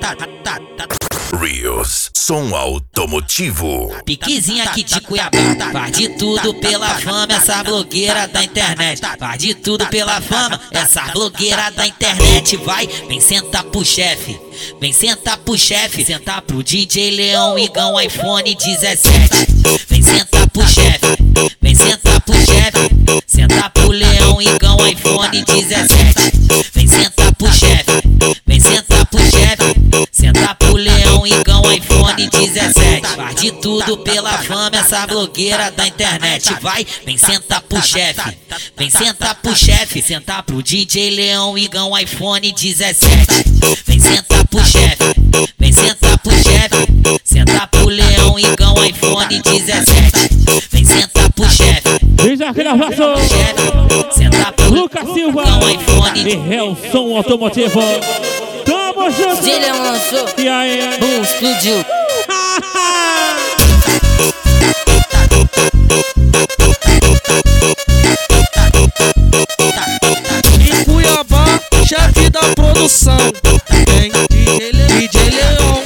Rios, som automotivo. Piquezinha aqui de Cuiabá, faz de tudo pela fama, essa blogueira da internet. Faz de tudo pela fama, essa blogueira da internet. Vai, vem sentar pro chefe, vem sentar pro chefe. Sentar pro DJ Leão Igão iPhone 17. Vem sentar pro chefe, vem sentar pro chefe. Sentar pro Leão Igão iPhone 17. Vem sentar pro chefe, vem sentar pro chefe. Sentar pro Leão Igão iPhone 17. Faz de tudo pela fama, essa blogueira da internet. Vai, vem sentar pro chefe, vem sentar pro chefe. Sentar pro DJ Leão Igão iPhone 17. Vem sentar pro chefe, vem sentar pro chefe. Sentar pro Leão Igão iPhone 17. Vem sentar pro chefe, diz aquele abraço. Sentar pro Lucas Silva Igão iPhone. e é o som automotivo. Tamo junto. Ele lançou, E aí? boom, explodiu. Em Cuiabá, chefe da produção, tem DJ Leão